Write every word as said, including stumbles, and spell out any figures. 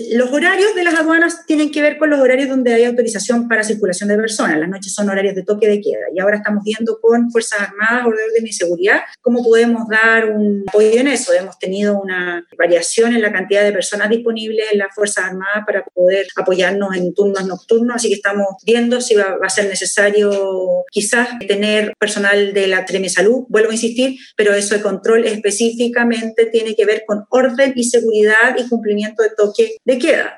Los horarios de las aduanas tienen que ver con los horarios donde hay autorización para circulación de personas. Las noches son horarios de toque de queda y ahora estamos viendo con Fuerzas Armadas, orden y seguridad, cómo podemos dar un apoyo en eso. Hemos tenido una variación en la cantidad de personas disponibles en las Fuerzas Armadas para poder apoyarnos en turnos nocturnos, así que estamos viendo si va, va a ser necesario quizás tener personal de la Telesalud, vuelvo a insistir, pero eso de control específicamente tiene que ver con orden y seguridad y cumplimiento de toque de queda.